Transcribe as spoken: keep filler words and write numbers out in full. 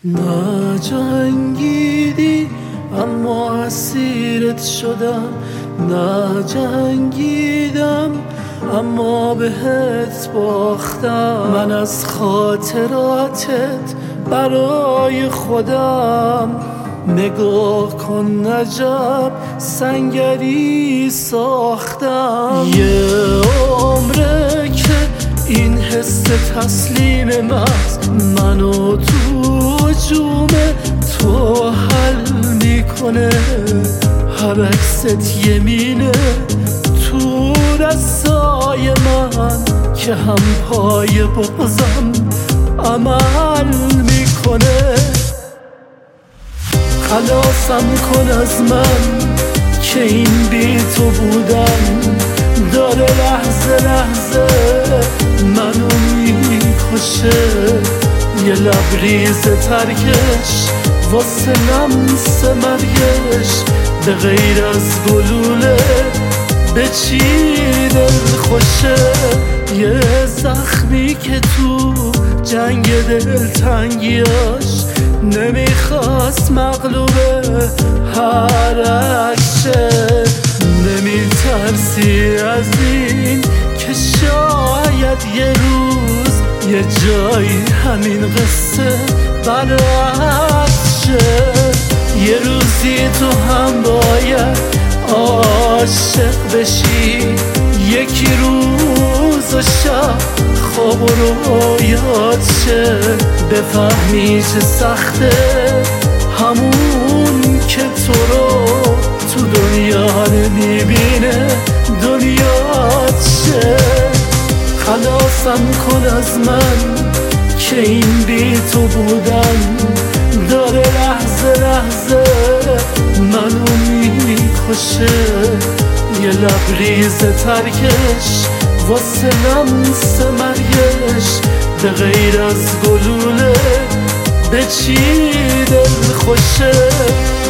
نجنگیدی اما اسیرت شدم، نجنگیدم اما بهت باختم. من از خاطراتت برای خودم نگاه کن عجب سنگری ساختم. یه عمره که این حس تسلیم مست منو تو جوم تو حل میکنه. هر عکست یمینه تو دستای من که هم پای بغضم عمل میکنه. خلاصم کن از من که این بی تو بودم داره لحظه لحظه منو میکشه. یه لبریز ترکش واسه لمس مرگش به غیر از گلوله به چی دل خوشه. یه زخمی که تو جنگ دلتنگیاش نمیخواست مغلوبه هر عکشه. نمیترسی از این که شاید یه روز یه جایی همین قصه برعکس شه. یه روزی تو هم باید عاشق بشی، یکی روز و شب خواب و رویات شه. بفهمی چه سخته همون که تو رو تو دنیا نمیبینه دنیات شه. خلاصم کن از من که این بی تو بودن داره لحظه لحظه منو میکشه. یه لبریز ترکش واسه لمس مرگش به غیر از گلوله به چی دل خوشه.